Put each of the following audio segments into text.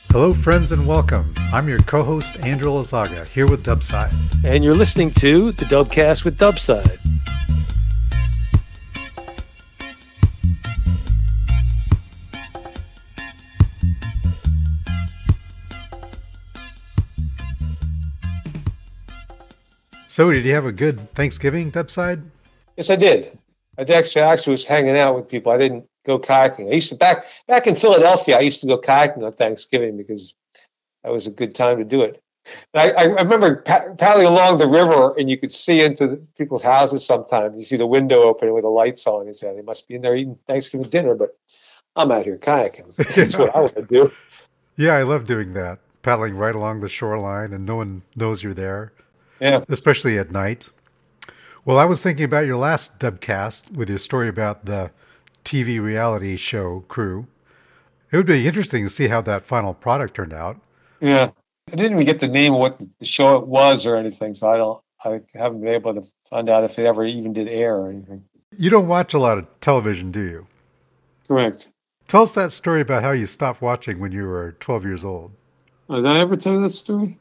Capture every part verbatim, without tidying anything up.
Hello, friends, and welcome. I'm your co-host, Andrew Lazaga, here with Dubside. And you're listening to the Dubcast with Dubside. So, did you have a good Thanksgiving, Dubside? Yes, I did. I did actually, I actually was hanging out with people. I didn't go kayaking. I used to back back in Philadelphia. I used to go kayaking on Thanksgiving because that was a good time to do it. And I, I remember pa- paddling along the river, and you could see into the people's houses sometimes. You see the window open with the lights on. You say they must be in there eating Thanksgiving dinner, but I'm out here kayaking. That's what I want to do. Yeah, I love doing that. Paddling right along the shoreline, and no one knows you're there. Yeah, especially at night. Well, I was thinking about your last Dubcast with your story about the T V reality show crew. It would be interesting to see how that final product turned out. Yeah, I didn't even get the name of what the show it was or anything, so I don't. I haven't been able to find out if it ever even did air or anything. You don't watch a lot of television, do you? Correct. Tell us that story about how you stopped watching when you were twelve years old. Oh, did I ever tell you that story?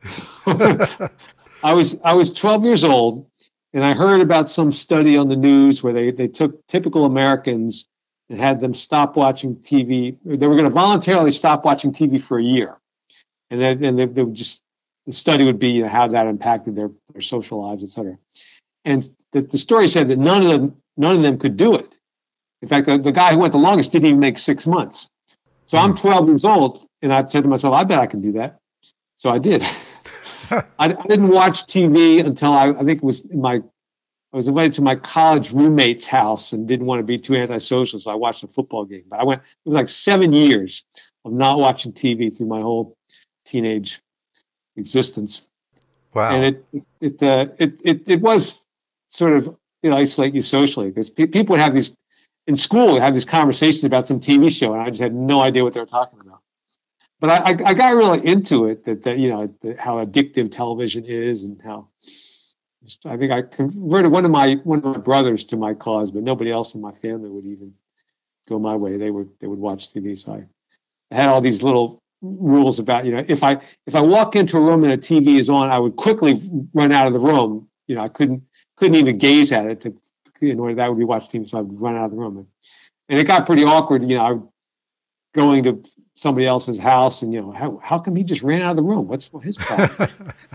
I was I was twelve years old, and I heard about some study on the news where they, they took typical Americans and had them stop watching T V. They were going to voluntarily stop watching T V for a year, and then and they, they would just the study would be, you know, how that impacted their, their social lives, et cetera. And the, the story said that none of them none of them could do it. In fact, the, the guy who went the longest didn't even make six months. So I'm twelve years old, and I said to myself, I bet I can do that. So I did. I, I didn't watch T V until I, I think it was in my, I was invited to my college roommate's house and didn't want to be too antisocial, so I watched a football game. But I went, it was like seven years of not watching T V through my whole teenage existence. Wow. And it, it, uh, it, it, it was sort of, you know, isolate you socially, because pe- people would have these, in school, would have these conversations about some T V show, and I just had no idea what they were talking about. But I, I got really into it, that, that you know, the, how addictive television is, and how I think I converted one of my one of my brothers to my cause, but nobody else in my family would even go my way. They would they would watch T V. So I, I had all these little rules about, you know, if I if I walk into a room and a T V is on, I would quickly run out of the room. You know, I couldn't couldn't even gaze at it to, in order that would be watch T V. So I would run out of the room, and, and it got pretty awkward. You know, I would, going to somebody else's house, and you know, how how come he just ran out of the room? What's his problem?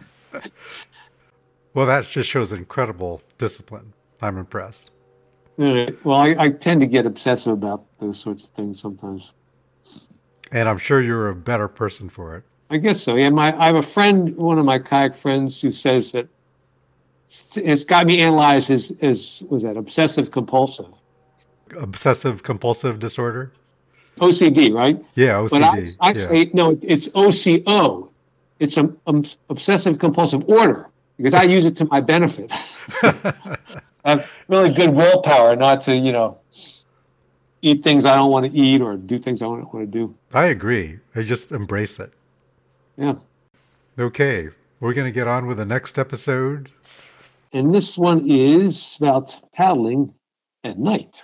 Well, that just shows incredible discipline. I'm impressed. Right. Well, I, I tend to get obsessive about those sorts of things sometimes. And I'm sure you're a better person for it. I guess so. Yeah, my I have a friend, one of my kayak friends, who says that it's got me analyzed as as was that obsessive compulsive. Obsessive compulsive disorder. O C D, right? Yeah, O C D. But I, I yeah. say, no, it's O C O. It's an um, obsessive compulsive order, because I use it to my benefit. I have really good willpower not to, you know, eat things I don't want to eat or do things I don't want to do. I agree. I just embrace it. Yeah. Okay, we're going to get on with the next episode. And this one is about paddling at night.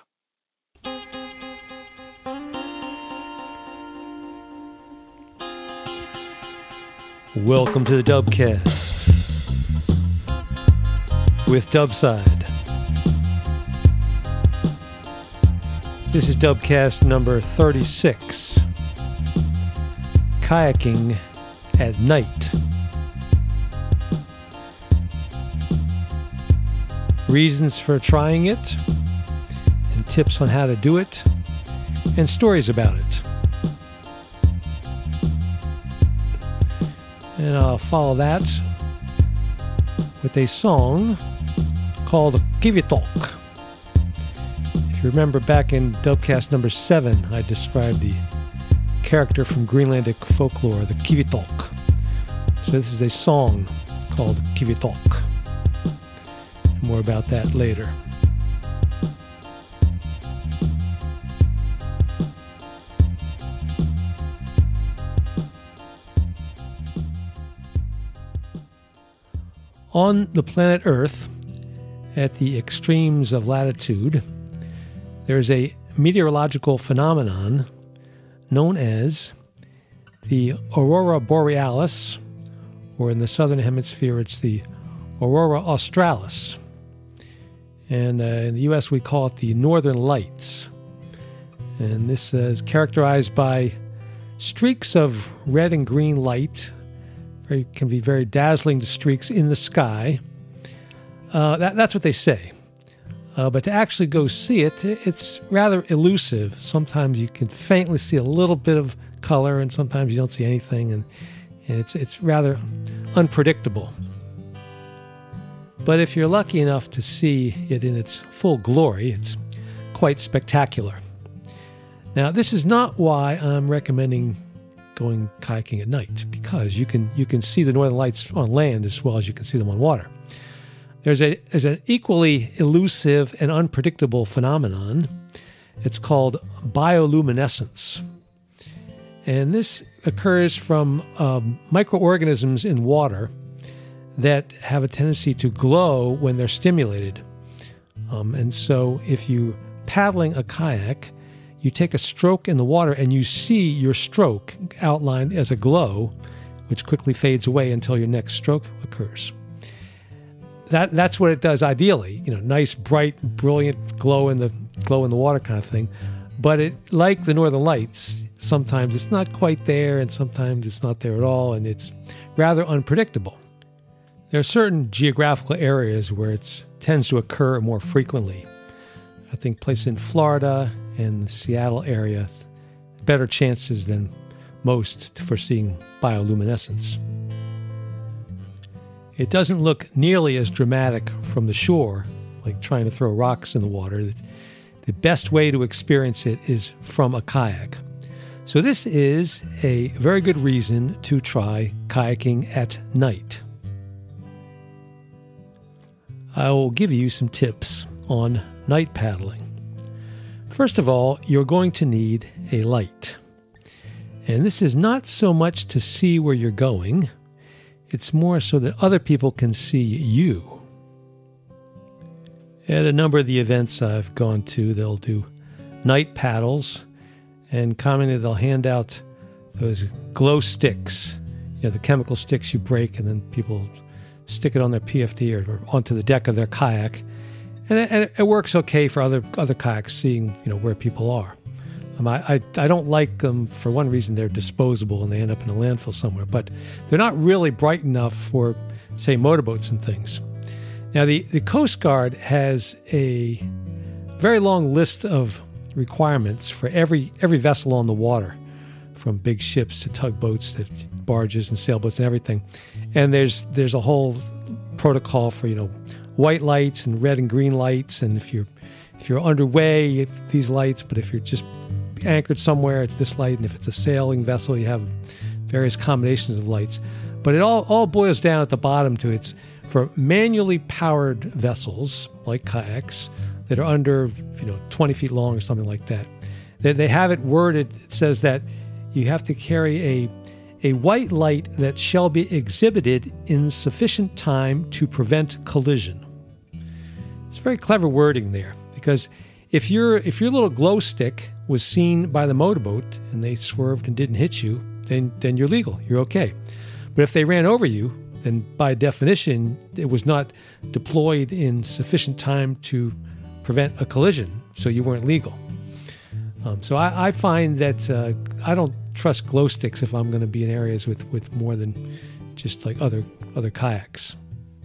Welcome to the Dubcast with Dubside. This is Dubcast number thirty-six, Kayaking at Night. Reasons for trying it, and tips on how to do it, and stories about it. And I'll follow that with a song called Kivitalk. If you remember back in Dubcast number seven, I described the character from Greenlandic folklore, the Kivitalk. So this is a song called Kivitalk. And more about that later. On the planet Earth, at the extremes of latitude, there is a meteorological phenomenon known as the Aurora Borealis, or in the southern hemisphere, it's the Aurora Australis. And uh, in the U S, we call it the Northern Lights. And this uh, is characterized by streaks of red and green light. Very, can be very dazzling streaks in the sky. Uh, that, that's what they say. Uh, but to actually go see it, it's rather elusive. Sometimes you can faintly see a little bit of color, and sometimes you don't see anything, and, and it's it's rather unpredictable. But if you're lucky enough to see it in its full glory, it's quite spectacular. Now, this is not why I'm recommending going kayaking at night, because you can you can see the Northern Lights on land as well as you can see them on water. There's, a, there's an equally elusive and unpredictable phenomenon. It's called bioluminescence. And this occurs from um, microorganisms in water that have a tendency to glow when they're stimulated. Um, and so if you're paddling a kayak, you take a stroke in the water and you see your stroke outlined as a glow, which quickly fades away until your next stroke occurs. That that's what it does ideally, you know, nice, bright, brilliant glow in the glow in the water kind of thing. But it, like the Northern Lights, sometimes it's not quite there, and sometimes it's not there at all, and it's rather unpredictable. There are certain geographical areas where it tends to occur more frequently. I think places in Florida and the Seattle area, better chances than most for seeing bioluminescence. It doesn't look nearly as dramatic from the shore, like trying to throw rocks in the water. The best way to experience it is from a kayak. So this is a very good reason to try kayaking at night. I will give you some tips on night paddling. First of all, you're going to need a light. And this is not so much to see where you're going. It's more so that other people can see you. At a number of the events I've gone to, they'll do night paddles, and commonly they'll hand out those glow sticks, you know, the chemical sticks you break, and then people stick it on their P F D or, or onto the deck of their kayak. And it, and it works okay for other other kayaks, seeing, you know, where people are. Um, I, I I don't like them for one reason. They're disposable and they end up in a landfill somewhere. But they're not really bright enough for, say, motorboats and things. Now, the, the Coast Guard has a very long list of requirements for every every vessel on the water, from big ships to tugboats to barges and sailboats and everything. And there's there's a whole protocol for, you know, white lights and red and green lights. And if you're if you're underway, you have these lights. But if you're just anchored somewhere, it's this light. And if it's a sailing vessel, you have various combinations of lights. But it all, all boils down at the bottom to it's for manually powered vessels like kayaks that are under, you know, twenty feet long or something like that. They, they have it worded. It says that you have to carry a a white light that shall be exhibited in sufficient time to prevent collision. It's very clever wording there, because if your if your little glow stick was seen by the motorboat and they swerved and didn't hit you, then then you're legal. You're okay. But if they ran over you, then by definition it was not deployed in sufficient time to prevent a collision, so you weren't legal. Um, so I, I find that uh, I don't trust glow sticks if I'm going to be in areas with, with more than just like other other kayaks.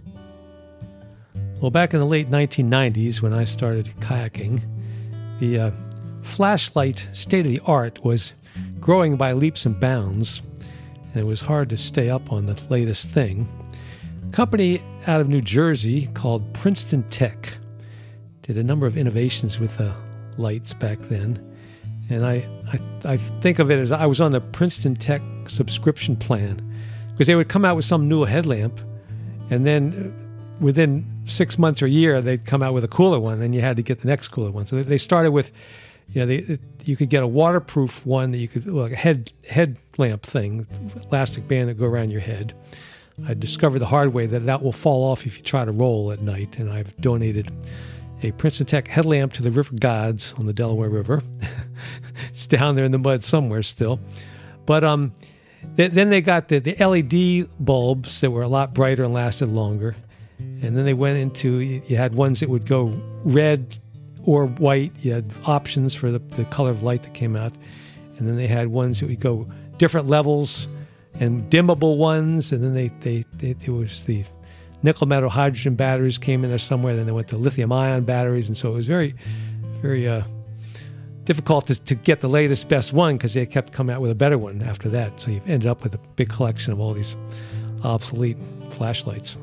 Well, back in the late nineteen nineties when I started kayaking, the uh, flashlight state-of-the-art was growing by leaps and bounds, and it was hard to stay up on the latest thing. A company out of New Jersey called Princeton Tech did a number of innovations with the lights back then. And I, I, I think of it as I was on the Princeton Tech subscription plan, because they would come out with some new headlamp, and then within six months or a year, they'd come out with a cooler one, and then you had to get the next cooler one. So they started with, you know, they, you could get a waterproof one that you could, like a head headlamp thing, elastic band that go around your head. I discovered the hard way that that will fall off if you try to roll at night, and I've donated a Princeton Tech headlamp to the River Gods on the Delaware River. It's down there in the mud somewhere still. But um, Th- then they got the, the L E D bulbs that were a lot brighter and lasted longer. And then they went into, you had ones that would go red or white. You had options for the, the color of light that came out. And then they had ones that would go different levels and dimmable ones. And then they, they, they it was the nickel metal hydrogen batteries came in there somewhere. Then they went to lithium ion batteries. And so it was very, very uh, difficult to, to get the latest, best one because they kept coming out with a better one after that. So you ended up with a big collection of all these obsolete flashlights.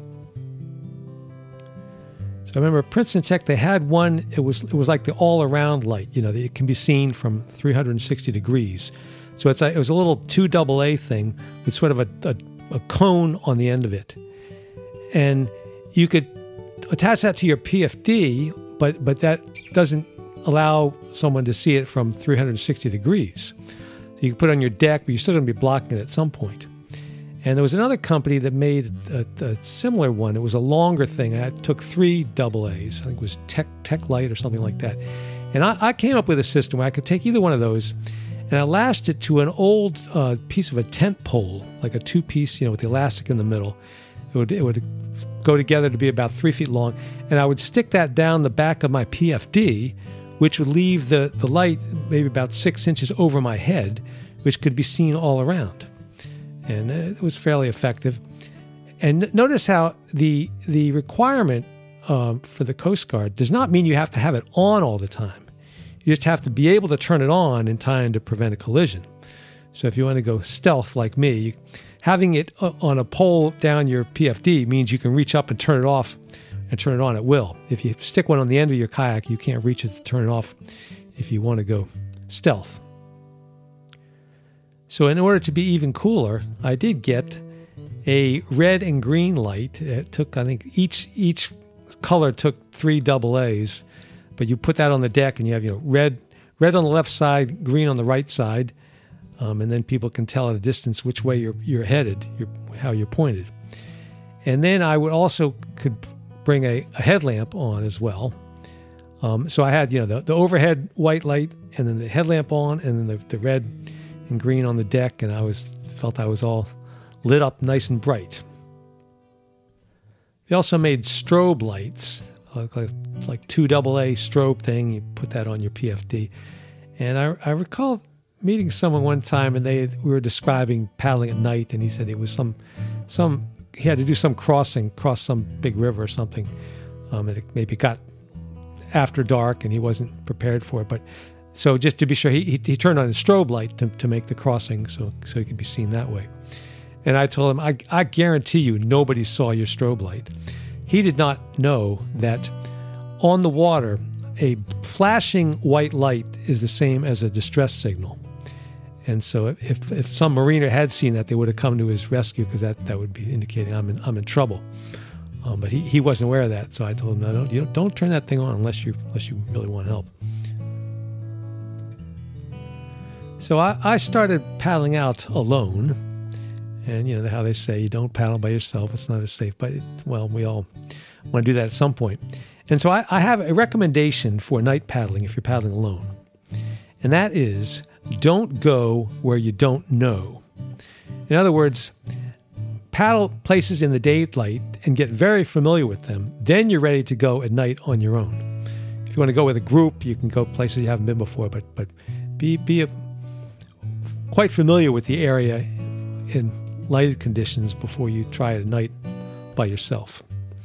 So I remember Princeton Tech, they had one, it was it was like the all-around light, you know, it can be seen from three hundred sixty degrees. So it's a, it was a little two double A thing with sort of a, a, a cone on the end of it. And you could attach that to your P F D, but but that doesn't allow someone to see it from three hundred sixty degrees. So you can put it on your deck, but you're still going to be blocking it at some point. And there was another company that made a, a similar one. It was a longer thing. It took three double A's. I think it was Tech Tech Light or something like that. And I, I came up with a system where I could take either one of those and I lashed it to an old uh, piece of a tent pole, like a two-piece, you know, with the elastic in the middle. It would it would go together to be about three feet long. And I would stick that down the back of my P F D, which would leave the, the light maybe about six inches over my head, which could be seen all around. And it was fairly effective. And notice how the the requirement um, for the Coast Guard does not mean you have to have it on all the time. You just have to be able to turn it on in time to prevent a collision. So if you want to go stealth like me, you, having it on a pole down your P F D means you can reach up and turn it off and turn it on at will. If you stick one on the end of your kayak, you can't reach it to turn it off if you want to go stealth. So in order to be even cooler, I did get a red and green light. It took, I think, each each color took three double A's, but you put that on the deck and you have, you know, red red on the left side, green on the right side, um, and then people can tell at a distance which way you're you're headed, you're, how you're pointed. And then I would also could bring a, a headlamp on as well. Um, so I had, you know, the, the overhead white light and then the headlamp on and then the, the red and green on the deck, and I was felt I was all lit up nice and bright. They also made strobe lights, like, like, like two double A strobe thing. You put that on your P F D. And I, I recall meeting someone one time, and they we were describing paddling at night, and he said it was some, some he had to do some crossing, cross some big river or something, um, and it maybe got after dark, and he wasn't prepared for it, but so just to be sure, he, he, he turned on his strobe light to, to make the crossing so so he could be seen that way. And I told him, I, I guarantee you nobody saw your strobe light. He did not know that on the water, a flashing white light is the same as a distress signal. And so if if some mariner had seen that, they would have come to his rescue because that, that would be indicating I'm in, I'm in trouble. Um, but he, he wasn't aware of that, so I told him, no, no, you don't, don't turn that thing on unless you unless you really want help. So I, I started paddling out alone, and you know how they say you don't paddle by yourself, it's not as safe, but it, well, we all want to do that at some point. And so I, I have a recommendation for night paddling if you're paddling alone, and that is don't go where you don't know. In other words, paddle places in the daylight and get very familiar with them, then you're ready to go at night on your own. If you want to go with a group, you can go places you haven't been before, but but be be a quite familiar with the area in lighted conditions before you try it at night by yourself.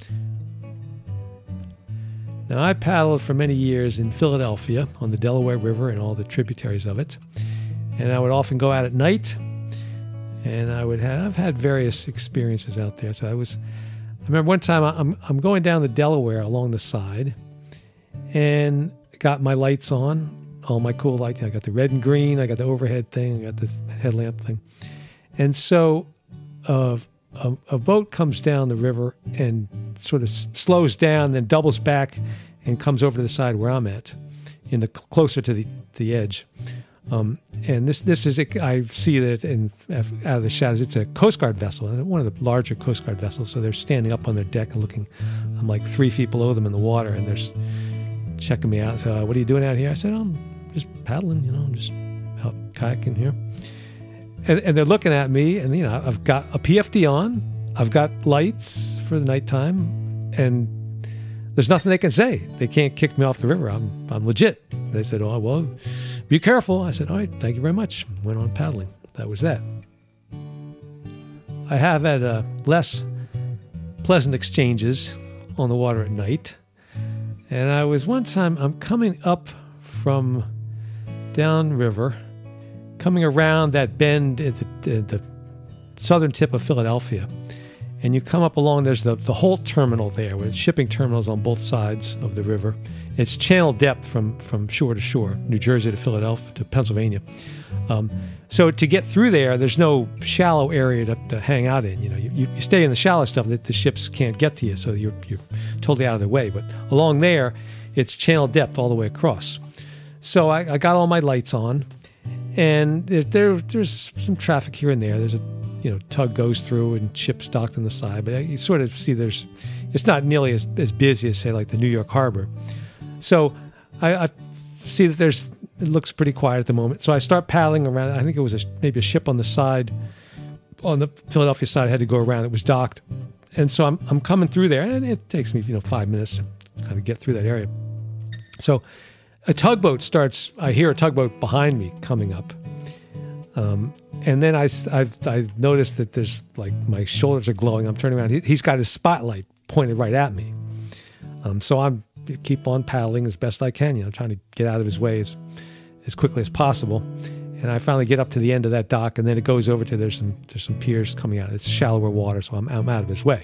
Now, I paddled for many years in Philadelphia on the Delaware River and all the tributaries of it, and I would often go out at night, and I would have I've had various experiences out there. So I was, I remember one time I'm I'm going down the Delaware along the side, and got my lights on. All my cool lights. I got the red and green. I got the overhead thing. I got the headlamp thing. And so uh, a, a boat comes down the river and sort of s- slows down, then doubles back and comes over to the side where I'm at, in the closer to the, the edge. Um, and this this is, a, I see that in out of the shadows, it's a Coast Guard vessel, one of the larger Coast Guard vessels. So they're standing up on their deck and looking. I'm like three feet below them in the water, and they're checking me out. So, uh, what are you doing out here? I said, oh, I'm just paddling, you know, I'm just out kayaking here. and, and they're looking at me, and you know, I've got a P F D on, I've got lights for the nighttime, and there's nothing they can say. They can't kick me off the river. I'm I'm legit. They said, "Oh well, be careful." I said, "All right, thank you very much." Went on paddling. That was that. I have had uh, less pleasant exchanges on the water at night. And I was one time, I'm coming up from downriver, coming around that bend at the, at the southern tip of Philadelphia. And you come up along, there's the, the Holt terminal there, with shipping terminals on both sides of the river. It's channel depth from, from shore to shore, New Jersey to Philadelphia to Pennsylvania. Um, so to get through there, there's no shallow area to, to hang out in. You know, you, you stay in the shallow stuff that the ships can't get to you, so you're you're totally out of their way. But along there, it's channel depth all the way across. So I, I got all my lights on, and there, there there's some traffic here and there. There's a you know tug goes through and ships docked on the side, but you sort of see there's it's not nearly as, as busy as say like the New York Harbor. So I, I see that there's it looks pretty quiet at the moment. So I start paddling around. I think it was a, maybe a ship on the side, on the Philadelphia side. I had to go around. It was docked, and so I'm I'm coming through there, and it takes me you know five minutes to kind of get through that area. So a tugboat starts. I hear a tugboat behind me coming up, um, and then I I I noticed that there's like my shoulders are glowing. I'm turning around. He, he's got his spotlight pointed right at me. Um, so I'm keep on paddling as best I can, you know, trying to get out of his way as, as quickly as possible. And I finally get up to the end of that dock, and then it goes over to there's some there's some piers coming out. It's shallower water, so I'm, I'm out of his way.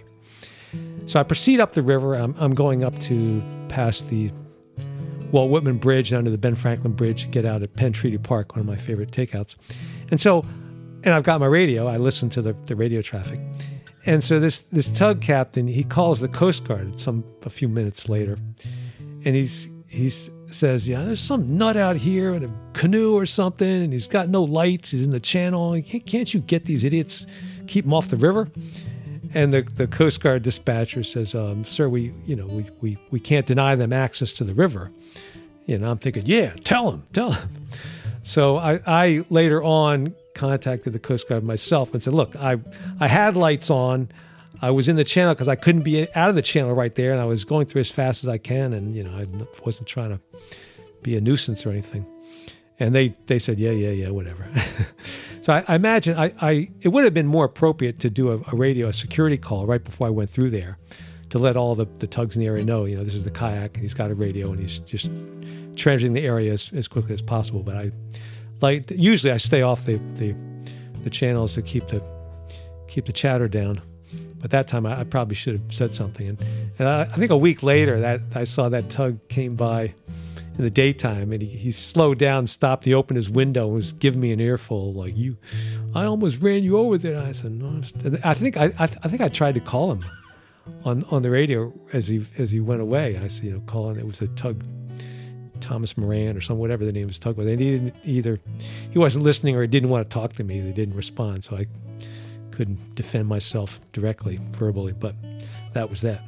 So I proceed up the river. I'm, I'm going up to past the Walt Whitman Bridge down to the Ben Franklin Bridge to get out at Penn Treaty Park, one of my favorite takeouts. And so, and I've got my radio. I listen to the, the radio traffic. And so this this tug captain, he calls the Coast Guard some a few minutes later, and he's he's says, yeah, there's some nut out here in a canoe or something, and he's got no lights. He's in the channel. Can't, can't you get these idiots, keep them off the river? And the, the Coast Guard dispatcher says, um, sir, we you know we, we we can't deny them access to the river. You know, I'm thinking, yeah, tell them, tell them. So I, I later on contacted the Coast Guard myself and said, look, I I had lights on. I was in the channel because I couldn't be out of the channel right there, and I was going through as fast as I can, and you know I wasn't trying to be a nuisance or anything. And they, they said, yeah, yeah, yeah, whatever. So I, I imagine I, I it would have been more appropriate to do a, a radio, a security call right before I went through there to let all the, the tugs in the area know, you know, this is the kayak, and he's got a radio, and he's just treasuring the area as, as quickly as possible. But I like usually I stay off the, the the channels to keep the keep the chatter down. But that time I, I probably should have said something. And, and I, I think a week later that I saw that tug came by in the daytime, and he, he slowed down, stopped, he opened his window and was giving me an earful like, you, I almost ran you over there. And I said, no. I think I, I, I think I tried to call him on on the radio as he as he went away. I said, you know, calling, it was a tug, Thomas Moran or some whatever the name of his tug was. They didn't either, he wasn't listening or he didn't want to talk to me. They didn't respond, so I couldn't defend myself directly, verbally, but that was that.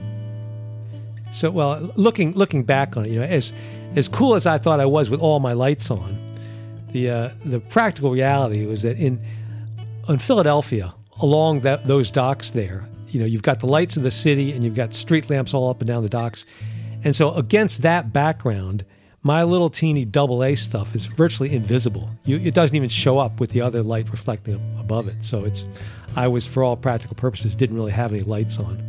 So, well, looking looking back on it, you know, as as cool as I thought I was with all my lights on, the uh, the practical reality was that in in Philadelphia, along that those docks there, you know, you've got the lights of the city and you've got street lamps all up and down the docks, and so against that background, my little teeny double A stuff is virtually invisible. You, it doesn't even show up with the other light reflecting above it. So it's, I was, for all practical purposes, didn't really have any lights on.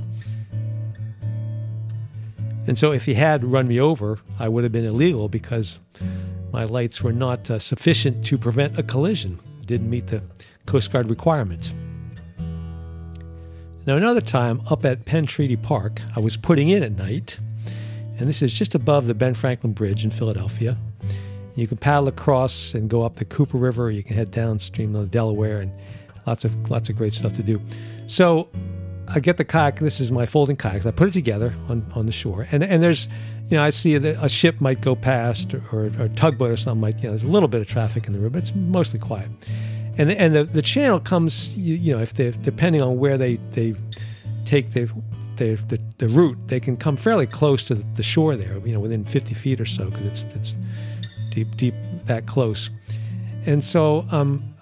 And so if he had run me over, I would have been illegal because my lights were not uh, sufficient to prevent a collision. Didn't meet the Coast Guard requirements. Now, another time up at Penn Treaty Park, I was putting in at night. And this is just above the Ben Franklin Bridge in Philadelphia. You can paddle across and go up the Cooper River. You can head downstream to the Delaware, and lots of lots of great stuff to do. So I get the kayak. This is my folding kayaks. I put it together on, on the shore, and and there's, you know, I see that a ship might go past, or, or, or a tugboat or something. Might, you know, there's a little bit of traffic in the river, but it's mostly quiet. And the, and the the channel comes, you, you know, if they depending on where they they take the The, the the route, they can come fairly close to the shore there, you know, within fifty feet or so, because it's it's deep deep that close. And so um,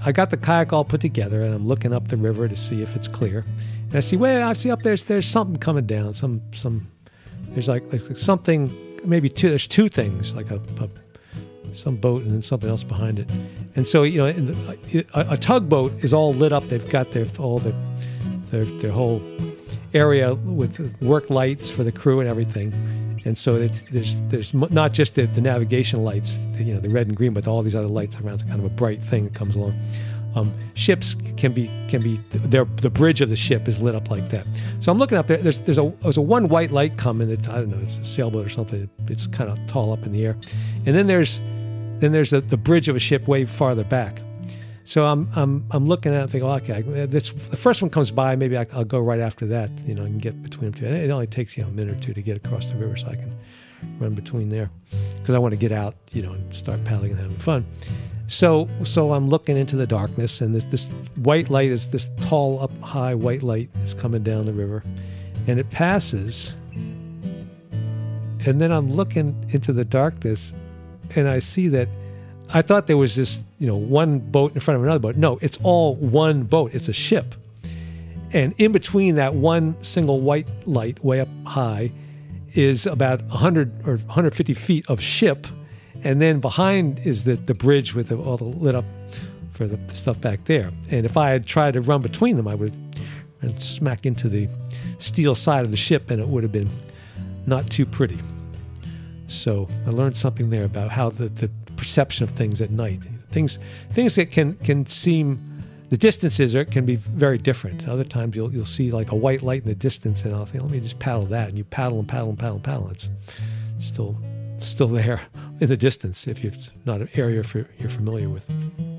I got the kayak all put together, and I'm looking up the river to see if it's clear. And I see, well, I see up there's there's something coming down. Some some there's like, like something, maybe two. There's two things, like a, a some boat and then something else behind it. And so, you know, in the, a, a tugboat is all lit up. They've got their all the their their whole area with work lights for the crew and everything. And so it's, there's there's not just the, the navigation lights, the, you know, the red and green, but all these other lights around. It's kind of a bright thing that comes along. Um, ships can be can be their the bridge of the ship is lit up like that. So I'm looking up there. There's there's a there's a one white light coming. That I don't know. It's a sailboat or something. It's kind of tall up in the air. And then there's then there's a, the bridge of a ship way farther back. So I'm I'm I'm looking at it and thinking, well, okay, this the first one comes by. Maybe I, I'll go right after that. You know, I can get between them two. And it only takes you know a minute or two to get across the river, so I can run between there because I want to get out, you know, and start paddling and having fun. So so I'm looking into the darkness, and this, this white light is this tall, up high white light is coming down the river, and it passes. And then I'm looking into the darkness, and I see that I thought there was this, you know, one boat in front of another boat. No, it's all one boat. It's a ship. And in between that one single white light way up high is about one hundred or one hundred fifty feet of ship. And then behind is the, the bridge with the, all the lit up for the, the stuff back there. And if I had tried to run between them, I would have smack into the steel side of the ship, and it would have been not too pretty. So I learned something there about how the, the perception of things at night, things things that can, can seem, the distances are, can be very different. Other times you'll you'll see like a white light in the distance, and I'll think, let me just paddle that. And you paddle and paddle and paddle and paddle. It's still still there in the distance if it's not an area for, you're familiar with.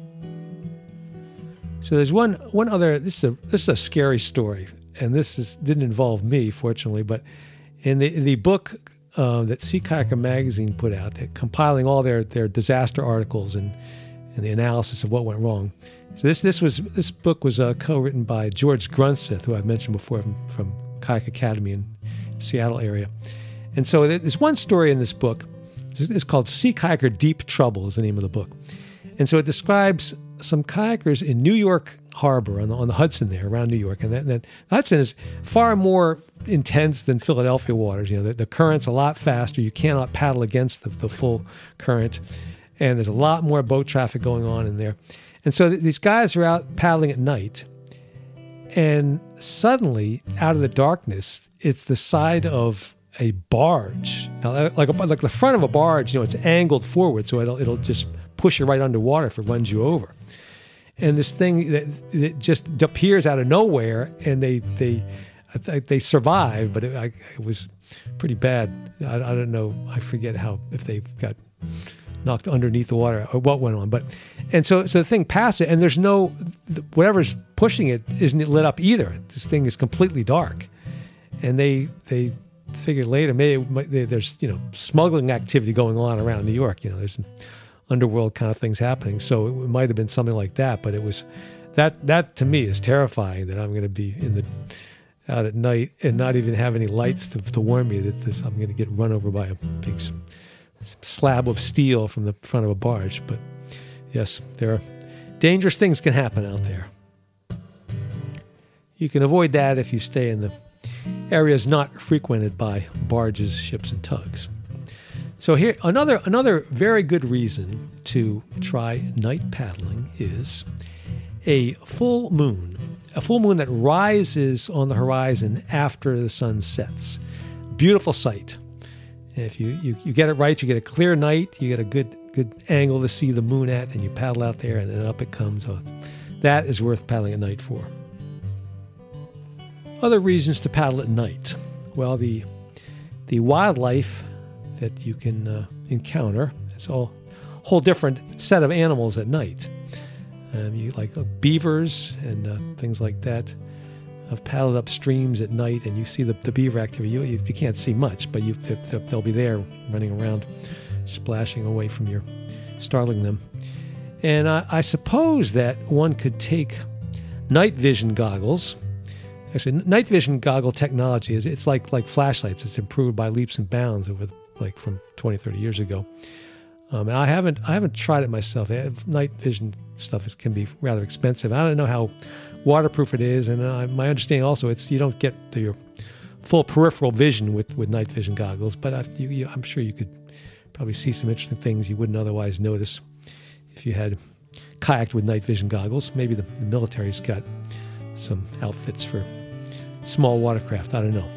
So there's one one other, this is a, this is a scary story, and this is didn't involve me, fortunately, but in the, in the book uh, that Sea Kayaker Magazine put out, they're compiling all their, their disaster articles and, and the analysis of what went wrong. So this this was this book was uh, co-written by George Grunseth, who I've mentioned before from, from Kayak Academy in Seattle area. And so there's one story in this book. It's called Sea Kayaker Deep Trouble is the name of the book. And so it describes some kayakers in New York Harbor on the, on the Hudson there, around New York. And that, that the Hudson is far more intense than Philadelphia waters. You know, the, the current's a lot faster. You cannot paddle against the, the full current. And there's a lot more boat traffic going on in there. And so th- these guys are out paddling at night. And suddenly, out of the darkness, it's the side of a barge. Now, like a, like the front of a barge, you know, it's angled forward, so it'll it'll just push you right underwater if it runs you over. And this thing that, that just appears out of nowhere, and they they they survive, but it, I, it was pretty bad. I, I don't know. I forget how if they got knocked underneath the water or what went on, but and so so the thing passed it, and there's no whatever's pushing it isn't lit up either. This thing is completely dark, and they they. Figured later, maybe there's you know smuggling activity going on around New York. You know, there's underworld kind of things happening. So it might have been something like that. But it was that that to me is terrifying that I'm going to be in the out at night and not even have any lights to, to warn me that this I'm going to get run over by a big slab of steel from the front of a barge. But yes, there are dangerous things can happen out there. You can avoid that if you stay in the areas not frequented by barges, ships, and tugs. So here, another another very good reason to try night paddling is a full moon. A full moon that rises on the horizon after the sun sets. Beautiful sight. And if you, you, you get it right, you get a clear night, you get a good good angle to see the moon at, and you paddle out there, and then up it comes. That is worth paddling at night for. Other reasons to paddle at night. Well, the the wildlife that you can uh, encounter is a whole different set of animals at night. Um, you like uh, beavers and uh, things like that. I've paddled up streams at night, and you see the, the beaver activity. You, you, you can't see much, but you, they'll, they'll be there running around, splashing away from your, startling them. And I, I suppose that one could take night vision goggles. Actually, night vision goggle technology is it's like like flashlights. It's improved by leaps and bounds over like from twenty, thirty years ago. Um, I haven't I haven't tried it myself. Night vision stuff is, can be rather expensive. I don't know how waterproof it is, and uh, my understanding also it's you don't get to your full peripheral vision with, with night vision goggles. But I've, you, you, I'm sure you could probably see some interesting things you wouldn't otherwise notice if you had kayaked with night vision goggles. Maybe the, the military's got some outfits for small watercraft. I don't know.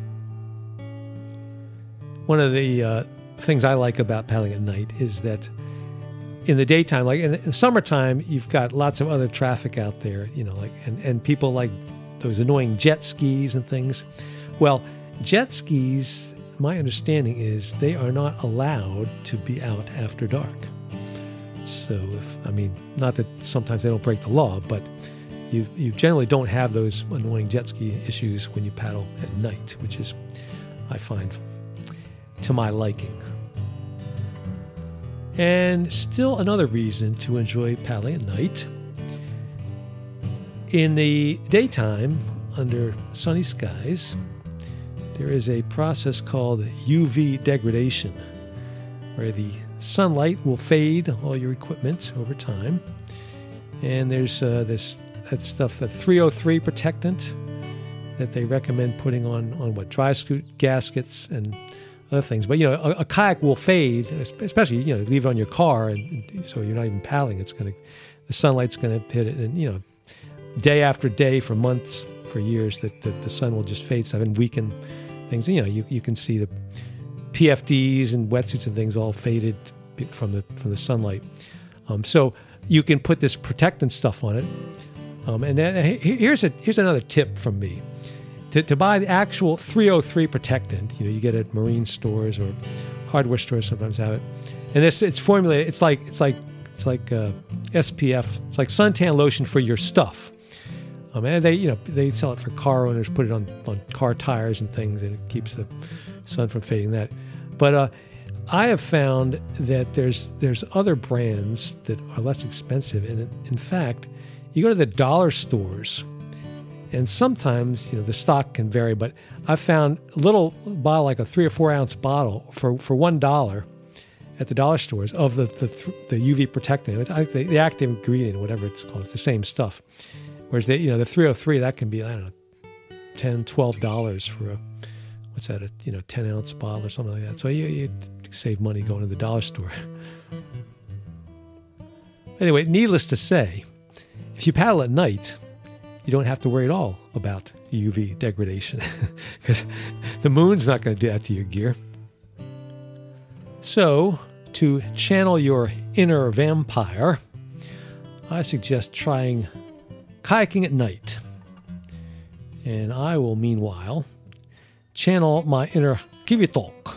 One of the uh, things I like about paddling at night is that in the daytime, like in the, in the summertime, you've got lots of other traffic out there, you know, like and, and people like those annoying jet skis and things. Well, jet skis, my understanding is they are not allowed to be out after dark. So, if, I mean, not that sometimes they don't break the law, but you you generally don't have those annoying jet ski issues when you paddle at night, which is, I find, to my liking. And still another reason to enjoy paddling at night. In the daytime, under sunny skies, there is a process called U V degradation, where the sunlight will fade all your equipment over time. And there's uh, this that stuff, that three oh three protectant that they recommend putting on, on what, dry scoot gaskets and other things. But, you know, a, a kayak will fade, especially, you know, leave it on your car, and so you're not even paddling. It's going to, the sunlight's going to hit it, and, you know, day after day for months, for years, that, that the sun will just fade stuff and weaken things. You know, you, you can see the P F Ds and wetsuits and things all faded from the from the sunlight. Um, so you can put this protectant stuff on it. Um, and then, here's a here's another tip from me. To, to buy the actual three oh three protectant, you know, you get it at marine stores or hardware stores sometimes have it. And this it's formulated. It's like it's like it's like uh, S P F. It's like suntan lotion for your stuff. Um, and they you know they sell it for car owners. Put it on, on car tires and things, and it keeps the sun from fading. That, but uh, I have found that there's there's other brands that are less expensive, and in fact, you go to the dollar stores. And sometimes, you know, the stock can vary, but I found a little bottle, like a three or four ounce bottle, for, for one dollar at the dollar stores of the the, the U V protectant, the, the active ingredient, whatever it's called. It's the same stuff. Whereas the you know the three oh three, that can be, I don't know, ten, twelve dollars for a what's that, a you know ten ounce bottle or something like that. So you, you save money going to the dollar store. Anyway, needless to say, if you paddle at night, you don't have to worry at all about U V degradation because the moon's not going to do that to your gear. So, to channel your inner vampire, I suggest trying kayaking at night. And I will, meanwhile, channel my inner Kivitok.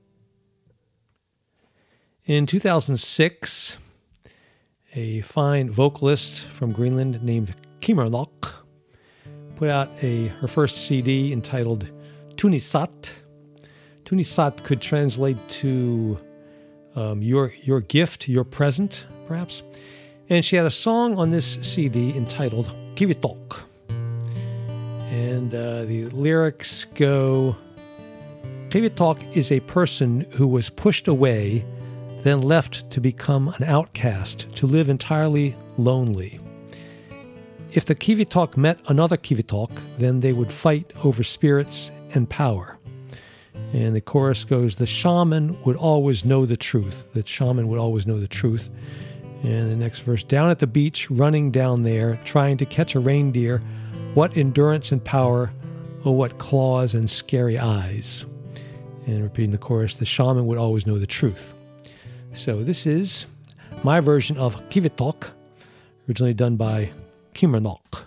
In two thousand six, a fine vocalist from Greenland named Kimmernock put out a her first C D entitled Tunisat. Tunisat could translate to um, your your gift, your present, perhaps. And she had a song on this C D entitled Kivitok. And uh, the lyrics go, Kivitok is a person who was pushed away, then left to become an outcast, to live entirely lonely. If the Kivitok met another Kivitok, then they would fight over spirits and power. And the chorus goes, the shaman would always know the truth. The shaman would always know the truth. And the next verse, down at the beach, running down there, trying to catch a reindeer, what endurance and power, oh, what claws and scary eyes. And repeating the chorus, the shaman would always know the truth. So this is my version of Kivitok, originally done by Kimmernock.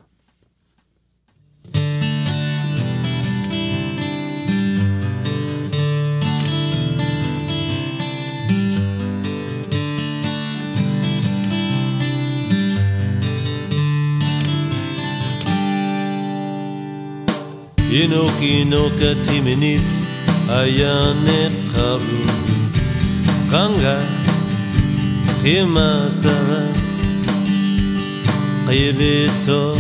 Inoki timinit ayane karu kanga kima sara Kivitok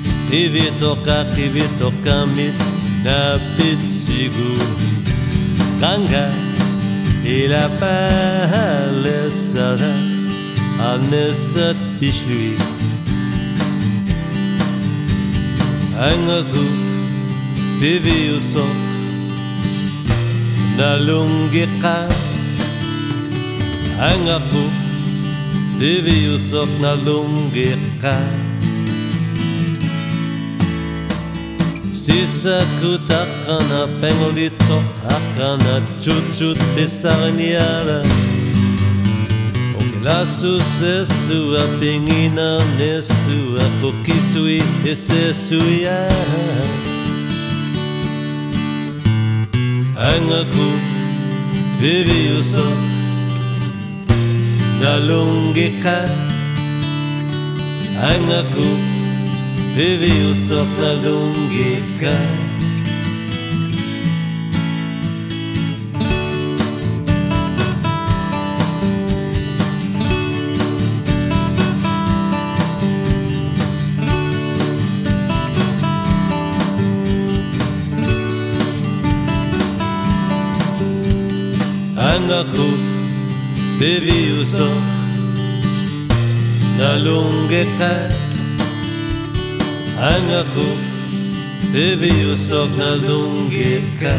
Kivitoka Kivitoka mit napit sigu Ganga ila palesarat anesat bishluit Angaku biviusok nalungika Angaku biviusok nalungika Sisa kutakana pengolito akana chuchut besarniara Okela susesua pengina nesua kokisui esesuya Angaku biviuso nalungika Angaku biviusok nalungika Angaku biviusok nalungika Angaku biviusok nalungika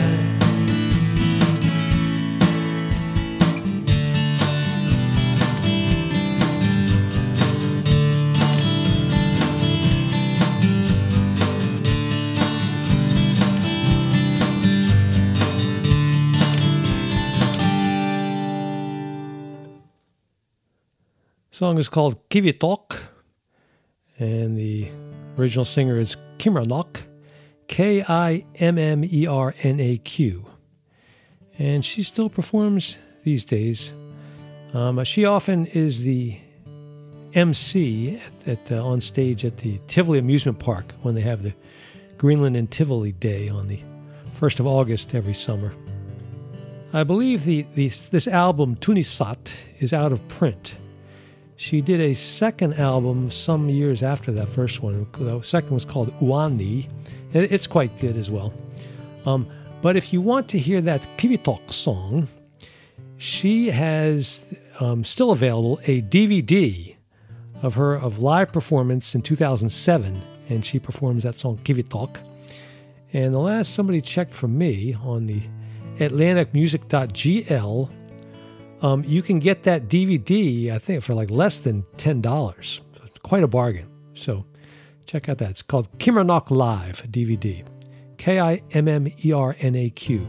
The song is called Kivitok, and the original singer is Kimmernaq, K I M M E R N A Q. And she still performs these days. Um, she often is the M C at, at uh, on stage at the Tivoli Amusement Park when they have the Greenland and Tivoli Day on the first of August every summer. I believe the, the this album, Tunisat, is out of print. She did a second album some years after that first one. The second was called Uani. It's quite good as well. Um, but if you want to hear that Kivitok song, she has um, still available a D V D of her of live performance in two thousand seven, and she performs that song Kivitok. And the last somebody checked for me on the atlantic music dot g l, Um, you can get that D V D, I think, for like less than ten dollars. Quite a bargain. So check out that. It's called Kimmernaq Live D V D. K I M M E R N A Q.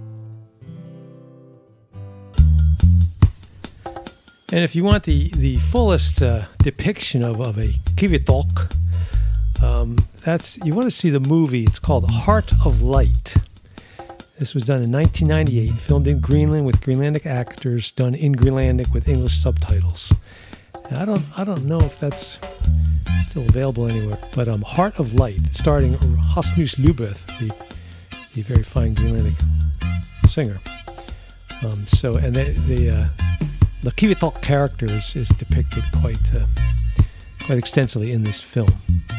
And if you want the, the fullest uh, depiction of, of a Kivitok, um, that's you want to see the movie. It's called Heart of Light. This was done in nineteen ninety-eight, filmed in Greenland with Greenlandic actors, done in Greenlandic with English subtitles. And I don't, I don't know if that's still available anywhere, but um, Heart of Light, starring Rasmus Lubeth, the, the very fine Greenlandic singer. Um, so, and the the, uh, the Kivitok characters is depicted quite, uh, quite extensively in this film.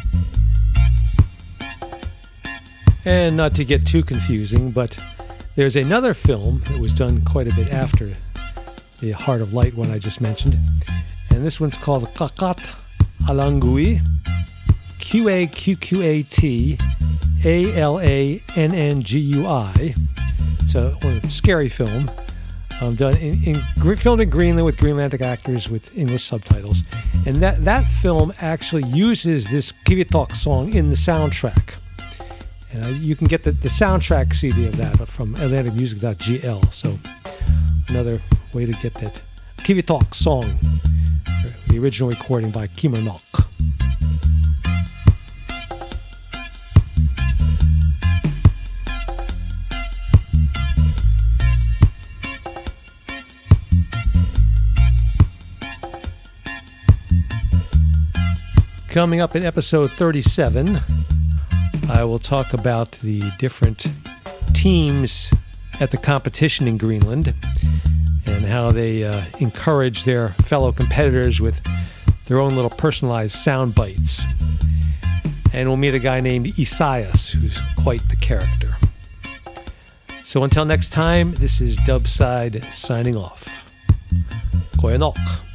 And not to get too confusing, but there's another film that was done quite a bit after the Heart of Light one I just mentioned. And this one's called Qaqqat Alangui, Q A Q Q A T A L A N N G U I. It's a, a scary film, um, done in, in filmed in Greenland with Greenlandic actors with English subtitles. And that, that film actually uses this Kivitok song in the soundtrack. And uh, you can get the, the soundtrack C D of that from atlantic music dot g l. So another way to get that Kivitok song, the original recording by Kimmernaq. Coming up in episode thirty-seven, I will talk about the different teams at the competition in Greenland and how they uh, encourage their fellow competitors with their own little personalized sound bites. And we'll meet a guy named Isaias, who's quite the character. So until next time, this is Dubside signing off. Koyanok.